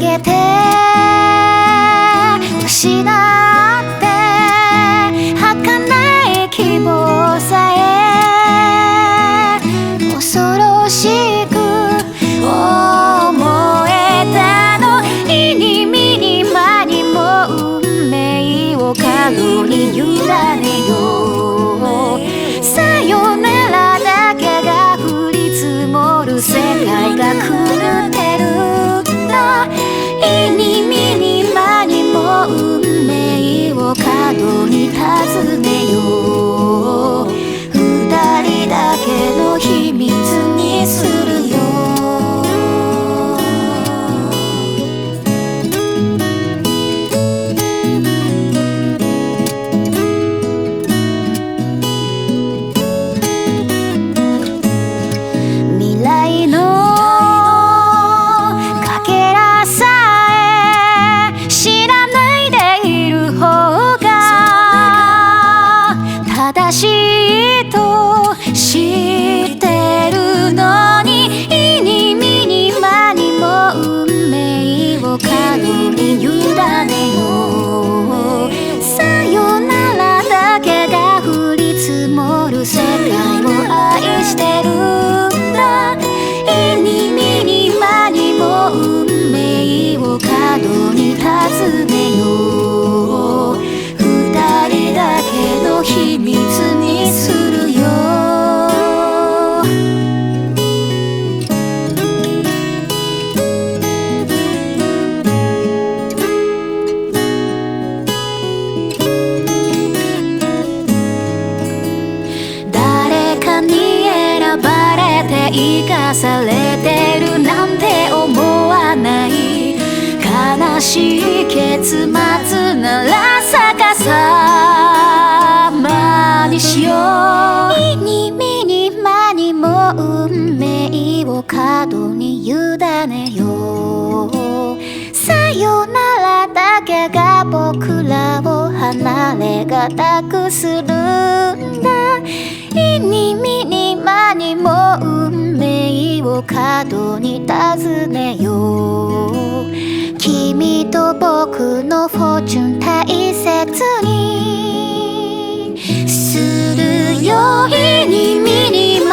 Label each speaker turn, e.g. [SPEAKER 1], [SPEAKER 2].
[SPEAKER 1] げて失って儚い希望さえ恐ろしく思えたの。意に身に間にも運命を角に委ねよう。さよならだけが降り積もる世界が狂ってるんだ。意に身に間にも運命を角に尋ねよう。二人だけの秘密にするよ。未来のかけらさえ知らないでいる方が正しいと知ってるのに、意に身に間にも運命を角に委ねよう。さよならだけが降り積もる世界を愛してるんだ。意に身に間にも運命を角に尋ねよう。二人だけの秘密にするよ。誰かに選ばれて生かされてるなんて思わない。悲しい結末なら逆さまにしよう。意に身に間にも運命を角に委ねよう。さよならだけが僕らを離れがたくするんだ。意に身に間にも運命を角に尋ねよう。君と僕のフォーチュン大切にするよ。意に身に